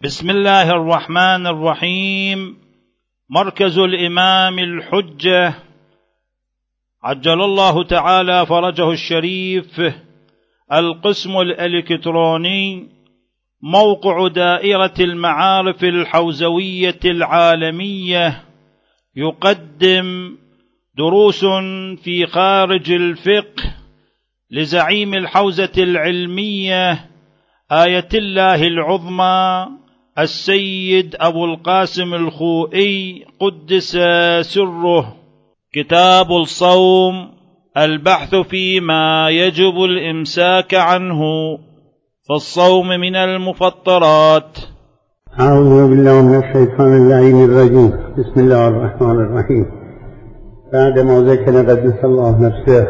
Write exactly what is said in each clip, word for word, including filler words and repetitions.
بسم الله الرحمن الرحيم. مركز الإمام الحجة عجل الله تعالى فرجه الشريف، القسم الإلكتروني، موقع دائرة المعارف الحوزوية العالمية، يقدم دروس في خارج الفقه لزعيم الحوزة العلمية آية الله العظمى السيد أبو القاسم الخوئي قدس سره. كتاب الصوم، البحث فيما يجب الإمساك عنه، فالصوم من المفطرات. أعوذ بالله من الشيطان اللعين الرجيم. بسم الله الرحمن الرحيم. بعدما ذكر قدس الله نفسه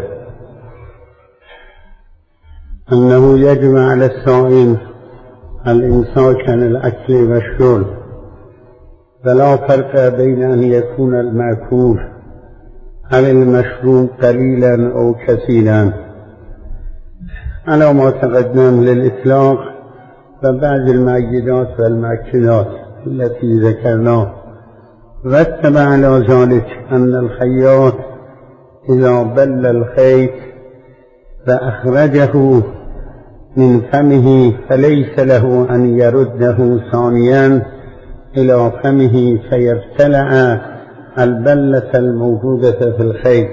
أنه يجب على الصائم الإمساك عن الأكل والشرب، فلا فرق بين أن يكون المأكول عن المشروب قليلا أو كثيرا على ما تقدم للإطلاق، فبعض المعيدات والمأكلات التي ذكرناه. رتب على ذلك أن الخياط إذا بل الخيط فأخرجه من فمه فليس له أن يرده ثانيا إلى فمه فيبتلع البلة الموجودة في الخيط،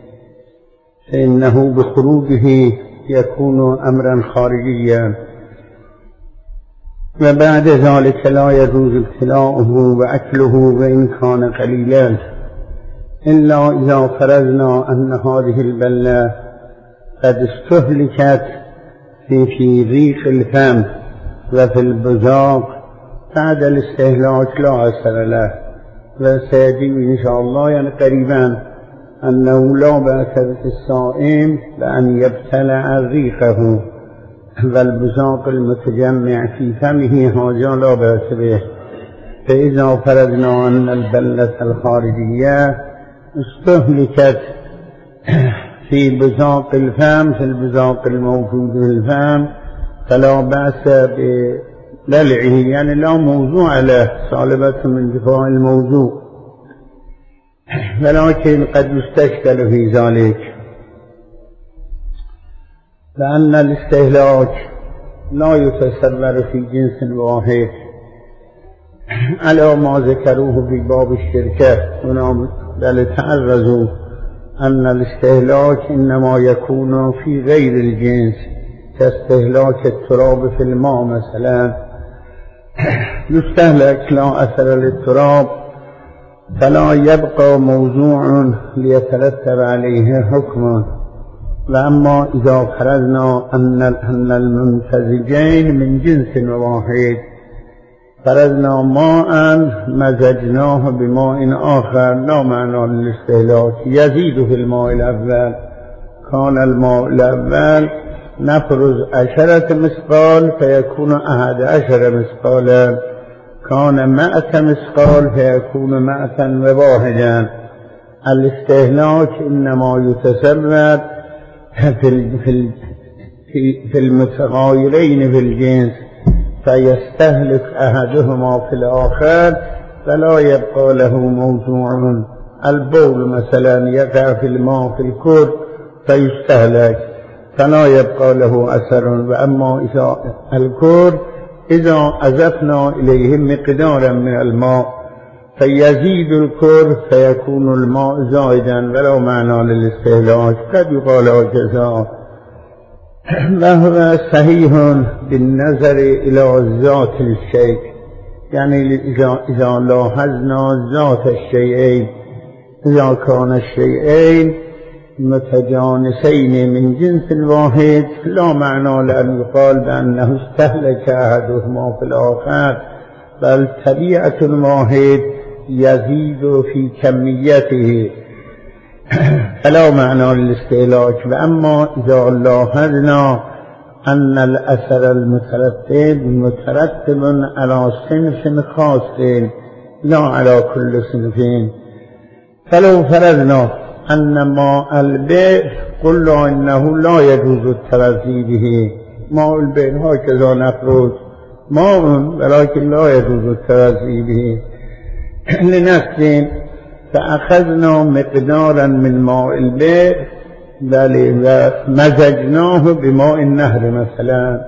فإنه بخروجه يكون أمرا خارجيا، وبعد ذلك لا يجوز ابتلاعه وأكله وإن كان قليلا، إلا إذا فرضنا أن هذه البلة قد استهلكت في في ريق الفم وفي البزاق بعد الاستهلاك لا أثر له، وسيجي إن شاء الله يعني قريبا أنه لا بأس بالصائم بأن يبتلع ريقه والبزاق المتجمع في فمه، هذا لا بأس به. فإذا فرضنا أن البلة الخارجية استهلكت في بزاق الفم في البزاق الموجود في الفم فلا بأس ببلعه، يعني لا موضوع له، صالبة من دفاع الموضوع، ولكن قد يستشكل في ذلك لأن الاستهلاك لا يتصور في جنس واحد على ما ذكروه في باب الشركة، بل تعرضوا أن الاستهلاك إنما يكون في غير الجنس، كاستهلاك التراب في الماء مثلا، يستهلك لا أثر للتراب فلا يبقى موضوع ليترتب عليه حكم. وأما إذا فرضنا أن الممتزجين من جنس واحد، فرضنا ماء مزجناه بماء آخر، لا معنى للاستهلاك، يزيد في الماء الأول. كان الماء الأول نفرز عشرة مثقال فيكون أحد عشر مثقالا، كان مائة مثقال فيكون مائة وواحدا. الاستهلاك إنما يتسبب في في المتغايرين في الجنس، فيستهلك أحدهما في الآخر فلا يبقى له موضوع. البول مثلا يقع في الماء في الكر فيستهلك فلا يبقى له أثر. وأما إذا الكر إذا أضفنا إليه مقدارا من الماء فيزيد الكر فيكون الماء زائدا ولا معنى للاستهلاك، قد يقال جزاء. وهو صحيح بالنظر إلى ذات الشيء، يعني إذا, إذا لاحظنا ذات الشيئين، إذا كان الشيئين متجانسين من جنس واحد لا معنى لأن يقال بأنه استهلك أحدهما في الآخر، بل طبيعة واحد يزيد في كميته فلا معنى للاستهلاك. وأما إذا لاحظنا أن الأثر المترتب مترتب على صنف خاص لا على كل صنفين، فلو فرضنا أن ماء البئر قلنا إنه لا يجوز التوزي به، ماء البئر هكذا نفرض ماء ولكن لا يجوز التوازي به لنفس فأخذنا مقدارا من ماء البئر ومزجناه بماء النهر مثلا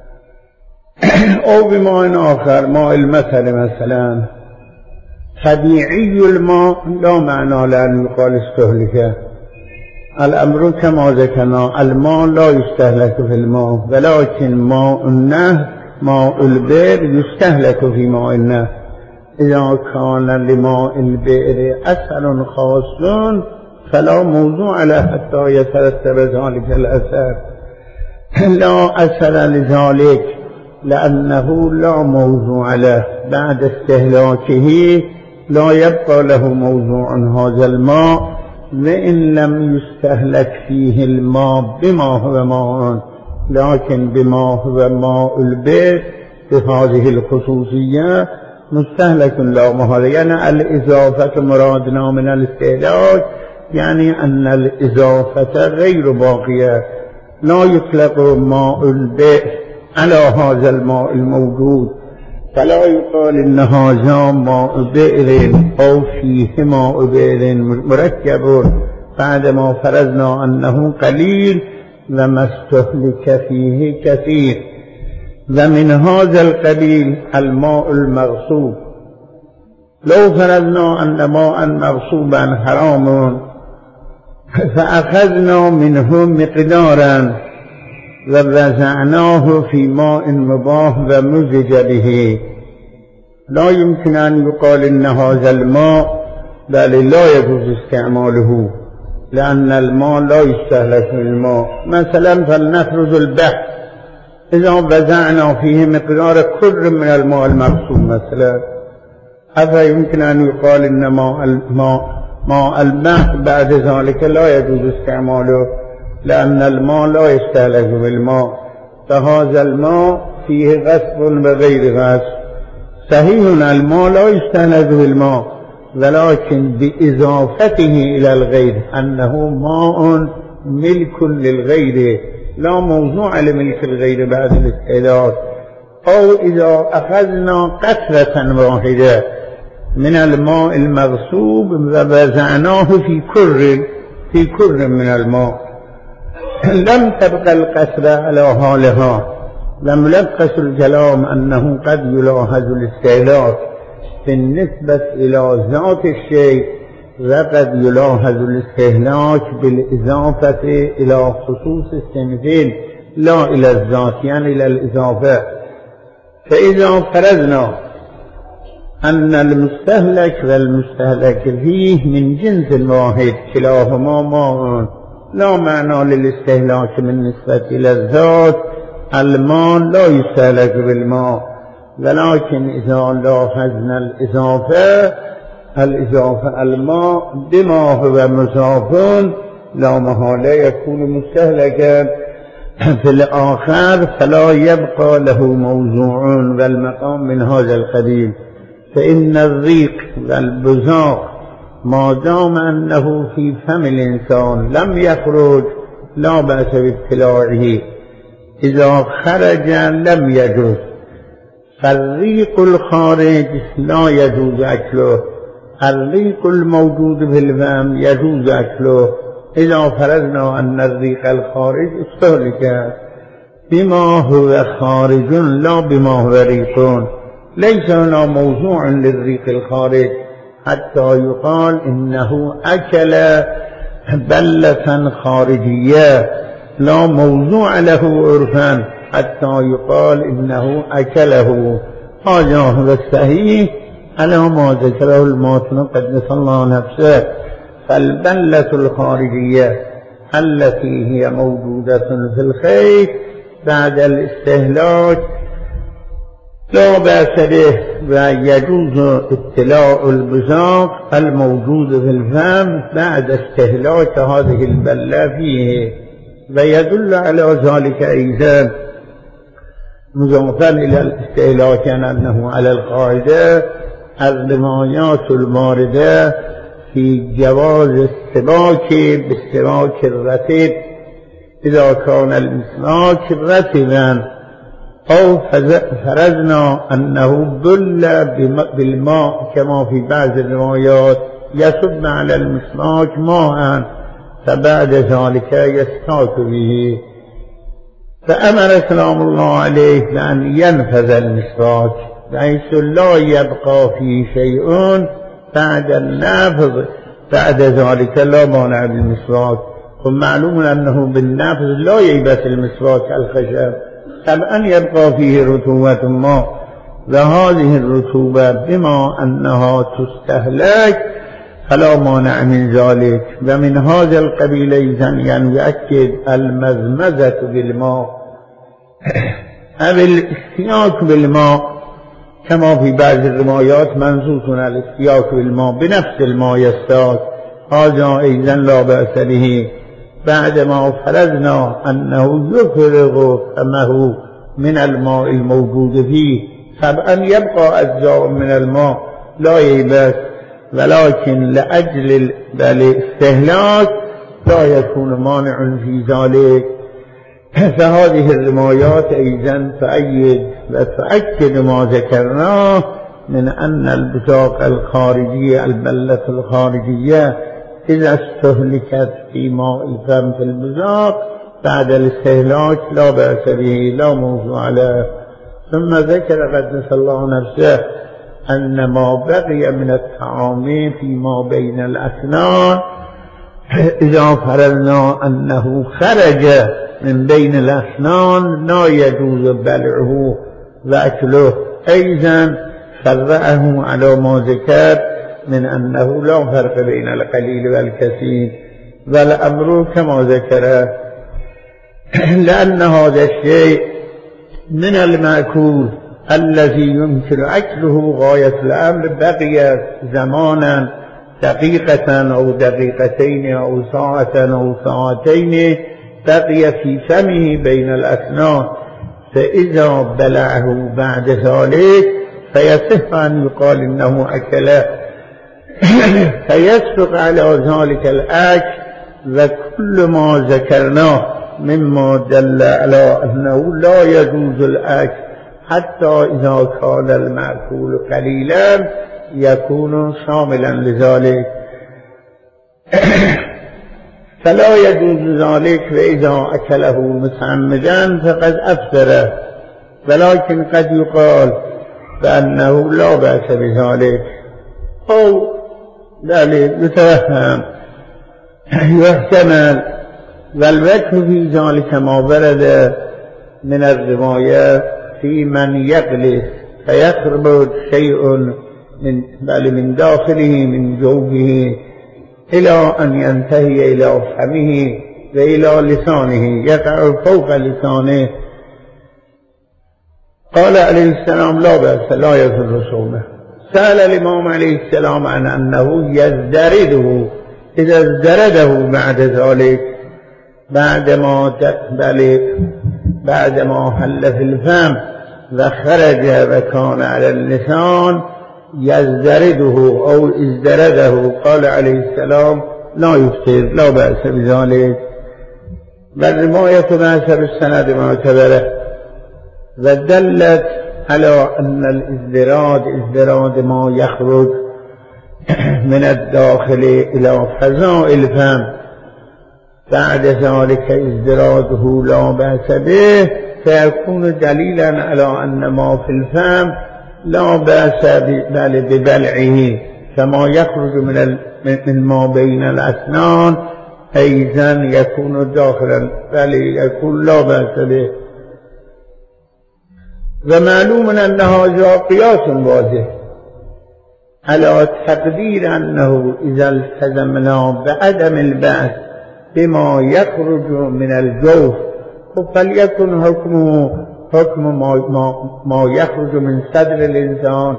أو بماء آخر ماء المثل مثلا. طبيعي الماء لا معنى لأن يقال استهلك. الأمر كما ذكرنا الماء لا يستهلك في الماء، ولكن ماء النهر ماء البئر يستهلك في ماء النهر. إذا كان لماء البئر أثر خاص فلا موضوع له حتى يترتب ذلك الأثر. لا أثر لذلك لأنه لا موضوع له، بعد استهلاكه لا يبقى له موضوع هذا الماء، وإن لم يستهلك فيه الماء بما هو ماء، لكن بما هو ماء البئر بهذه الخصوصية مستهلك لا محالة. يعني الإضافة مرادنا من الاستهلاك يعني أن الإضافة غير باقية. لا يطلق ماء البئر على هذا الماء الموجود، فلا يقال إن هذا ماء بئر أو فيه ماء بئر مركب بعدما فرضنا أنه قليل وما استهلك فيه كثير. ومن هذا القبيل الماء المغصوب. لو فرضنا أن ماء مغصوبا حرام فأخذنا منه مقدارا ووزعناه في ماء مباح ومزج به، لا يمكن أن يقال إن هذا الماء بل لا يجوز استعماله، لأن الماء لا يستهلك في الماء. مثلا فلنفرض البحر إذا وزعنا فيه مقدار كر من الماء المغصوب مثلا، هذا يمكن أن يقال إن ماء الماء ماء البحر بعد ذلك لا يجوز استعماله، لأن الماء لا يستهلك بالماء، فهذا الماء فيه غصب وغير غصب. صحيح الماء لا يستهلك بالماء، ولكن بإضافته إلى الغير أنه ماء ملك للغير، لا موضوع لملك الغير بعد الاستهلاك. أو إذا أخذنا قطرة واحدة من الماء المغصوب ووزعناه في كر في كر من الماء، لم تبقى القطرة على حالها، لم يلبس الكلام أنه قد يلاحظ الاستهلاك بالنسبة إلى ذات الشيء، وقد يلاحظ الاستهلاك بالإضافة إلى خصوص الصنفين لا إلى الذات، يعني إلى الإضافة. فإذا فرضنا أن المستهلك والمستهلك فيه من جنس واحد كلاهما ماء، لا معنى للاستهلاك بالنسبة إلى الذات، الماء لا يستهلك بالماء. ولكن إذا لاحظنا الإضافة الإضافة الماء بما هو مضاف لا محالة يكون مستهلكا في الآخر، فلا يبقى له موضوع والمقام من هذا القبيل. فإن الريق والبزاق ما دام أنه في فم الإنسان لم يخرج لا بأس بابتلاعه، إذا خرج لم يجوز. فالريق الخارج لا يجوز أكله، الريق الموجود في الفم يجوز أكله. إذا فرضنا أن الريق الخارج استهلك بما هو خارج لا بما هو ريق، ليس هنا موضوع للريق الخارج حتى يقال إنه أكل بلة خارجية، لا موضوع له عرفا حتى يقال إنه أكله. هذا هو الصحيح على ما ذكره الماتن قدس الله نفسه. فالبلة الخارجية التي هي موجودة في الخيط بعد الاستهلاك لا بأس به، ويجوز ابتلاع البزاق الموجود في الفم بعد استهلاك هذه البلة فيه. ويدل على ذلك أيضا مضافا إلى الاستهلاك أنه على القاعدة الروايات الماردة في جواز السباك بالسباك الرتب إذا كان المسواك رتبا أو فرضنا أنه بل بالماء كما في بعض الروايات يصب على المسواك ماء فبعد ذلك يستاك به، فأمر سلام الله عليه بأن ينفذ المسواك بحيث لا يبقى فيه شيء بعد النفذ، بعد ذلك لا مانع بالمسواك. ومعلوم أنه بالنفذ لا ييبس المسواك الخشب، طبعا يبقى فيه رطوبة ماء، وهذه الرطوبة بما أنها تستهلك فلا مانع من ذلك. ومن هذا القبيل إذن يؤكد المزمزة بالماء أو الاستياك بالماء كما في بعض الروايات منصوص على الاستياك بالماء بنفس الماء يستاك، هذا أيضا لا بأس به بعدما فرضنا أنه يفرغ فمه من الماء الموجود فيه، طبعا يبقى أجزاء من الماء لا ييبس، ولكن لأجل الاستهلاك لا يكون مانع في ذلك. فهذه الروايات أيضا تؤيد وتؤكد ما ذكرناه من أن البزاق الخارجية البلة الخارجية إذا استهلكت في ماء الفم في البزاق بعد الاستهلاك لا بأس به، لا موضوع له. ثم ذكر قدس الله نفسه أن ما بقي من الطعام فيما بين الأسنان إذا فرضنا أنه خرج من بين الأسنان لا يجوز بلعه وأكله، أيضا فرعه على ما ذكر من أنه لا فرق بين القليل والكثير، والأمر كما ذكر لأن هذا الشيء من المأكول الذي يمكن أكله غاية الأمر بقي زمانا دقيقة أو دقيقتين أو ساعة أو ساعتين بقي في فمه بين الأسنان، فإذا بلعه بعد ذلك فيصح أن يقال إنه أكله، فيسبق على ذلك الأكل وكل ما ذكرناه مما دل على أنه لا يجوز الأكل حتى إذا كان المأكول قليلا يكون شاملا لذلك، فلا يجوز ذلك. وإذا أكله متعمدا فقد أفسره، ولكن قد يقال بأنه لا بأس بذلك، أو ذلك يتوهم يحتمل. والوجه في ذلك ما ورد من الرواية في من يجلس فيخرج شيء من بل من داخله من جوفه إلى أن ينتهي إلى فمه وإلى لسانه يقع فوق لسانه. قال عليه السلام لا بأس لا يضر صومه. سأل الإمام عليه السلام عن أنه يزدرده، إذا ازدرده بعد ذلك بعدما بل بعدما حل في الفم وخرج وكان على اللسان يزدرده أو ازدرده، قال عليه السلام لا يفطر لا بأس بذلك. والرواية بأسر السند معتبرة ودلت على أن الازدراد ازدراد ما يخرج من الداخل إلى فضاء الفم، بعد ذلك ازدراده لا بأس به، فيكون دليلا على أن ما في الفم لا بأس ببلعه، كما يخرج من من ما بين الأسنان أيضا يكون داخلا بل يكون لا بأس به. ومعلوم أن هذا قياس واضح على تقدير أنه إذا التزمنا بعدم البأس بما يخرج من الجوف فليكن حكمه حكم ما, ما, ما يخرج من صدر الإنسان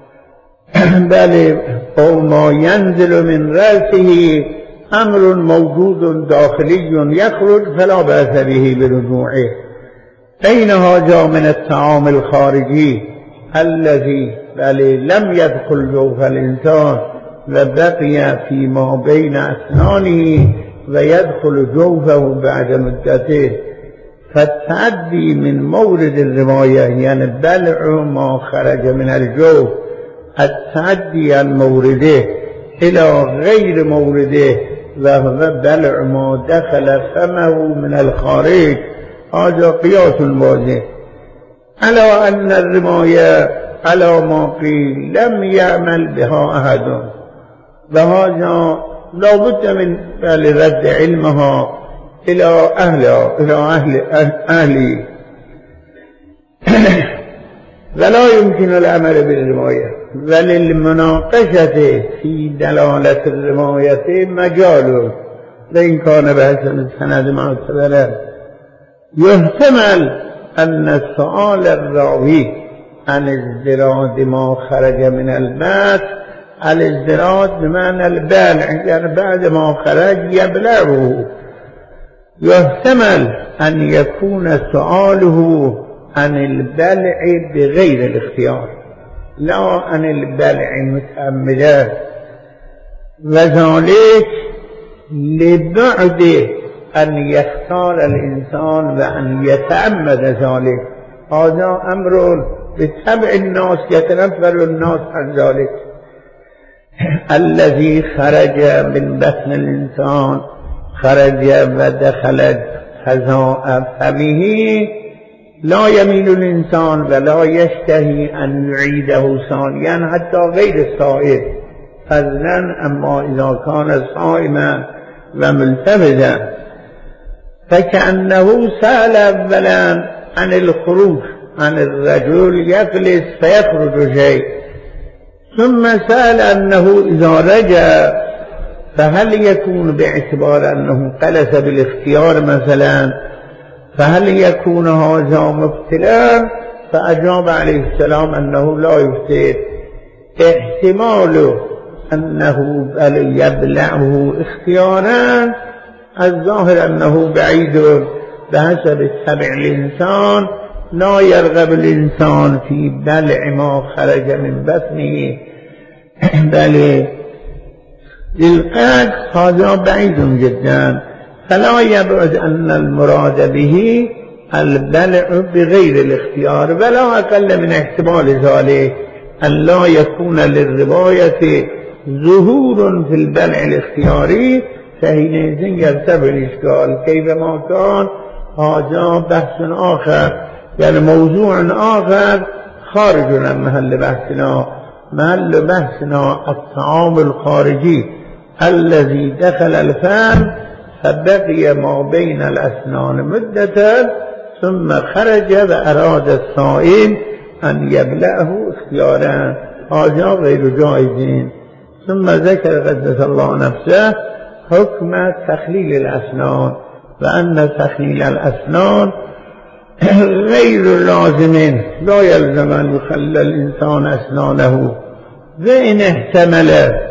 بل أو ما ينزل من رأسه أمر موجود داخلي يخرج فلا بأس به برجوعه. أين هذا من الطعام الخارجي الذي بل لم يدخل جوف الإنسان وبقي فيما بين أسنانه ويدخل جوفه بعد مدته، فالتعدي من مورد الرواية يعني بلع ما خرج من الجوف، التعدي عن مورده إلى غير مورده وهو بلع ما دخل فمه من الخارج، هذا قياس واضح على أن الرواية على ما قيل لم يعمل بها أحد، وهذا لا بد من رد علمها إلى أهلها إلى أهل أهلي ولا يمكن العمل بالرواية، وللمناقشة في دلالة الرواية مجال، وإن كان بحسن السند معتبرا. يحتمل أن سؤال الراوي عن ازدراد ما خرج من الماء، الازدراد بمعنى البلع يعني بعد ما خرج يبلعه، يحتمل أن يكون سؤاله عن البلع بغير الاختيار لا عن البلع متعمدا، وذلك لبعد أن يختار الإنسان وأن يتعمد ذلك، هذا أمر بطبع الناس يتنفر الناس عن ذلك. الذي خرج من بطن الإنسان خرج ودخل خزاء فمه لا يميل الإنسان ولا يشتهي أن يعيده ثانيا حتى غير الصائم فضلا، أما إذا كان صائما وملتفتا فكأنه سأل أولا عن الخروج عن الرجل يجلس فيخرج شيء، ثم سأل أنه إذا رجع فهل يكون باعتبار أنه قلس بالاختيار مثلا، فهل يكون هذا مبتلا؟ فأجاب عليه السلام أنه لا يفتر، احتمال أنه بل يبلعه اختيارا الظاهر أنه بعيد بحسب الطبع الإنسان، لا يرغب الإنسان في بلع ما خرج من بطنه بل للقلب، هذا بعيد جدا، فلا يبعد أن المراد به البلع بغير الاختيار، ولا أقل من احتمال ذلك أن لا يكون للرواية ظهور في البلع الاختياري، فحينئذ يرتفع الإشكال. كيفما كان هذا بحث آخر يعني موضوع آخر خارج عن محل بحثنا. محل بحثنا الطعام الخارجي الذي دخل الفم فبقي ما بين الأسنان مدة ثم خرج وأراد الصائم أن يبلعه اختيارا، هذا غير جائز. ثم ذكر قدس الله نفسه حكم تخليل الأسنان، وأن تخليل الأسنان غير لازم، لا يلزم أن يخلل الإنسان أسنانه، وإن احتمل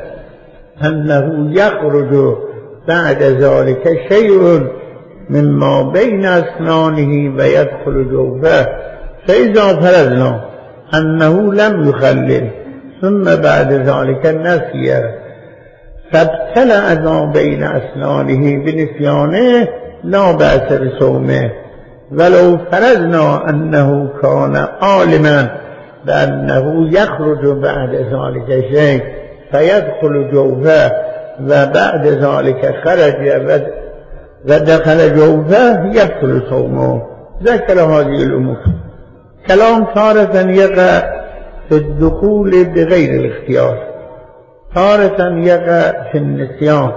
أنه يخرج بعد ذلك شيء مما بين أسنانه ويدخل جوفه، فإذا فرضنا أنه لم يخلل ثم بعد ذلك نسي فابتلع ما بين أسنانه بنسيانه لا بأس بصومه، ولو فرضنا أنه كان عالما بأنه يخرج بعد ذلك شيء فيدخل جوفه وبعد ذلك خرج ودخل جوفه يبطل صومه. ذكر هذه الأمور. كلام تارة يقع في الدخول بغير الاختيار، تارة يقع في النسيان،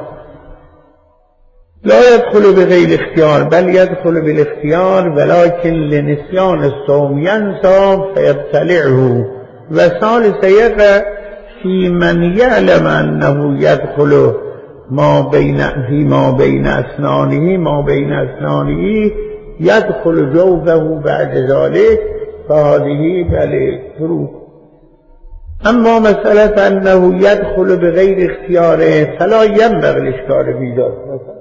لا يدخل بغير اختيار بل يدخل بالاختيار، ولكن لنسيان الصوم ينسى فيبتلعه. وثالث يقع في من يعلم أنه يدخل ما بين فيما بين أسنانه ما بين أسنانه يدخل جوفه بعد ذلك، فهذه بل فروق. أما مسألة أنه يدخل بغير اختياره فلا ينبغي الإشكال في ذلك.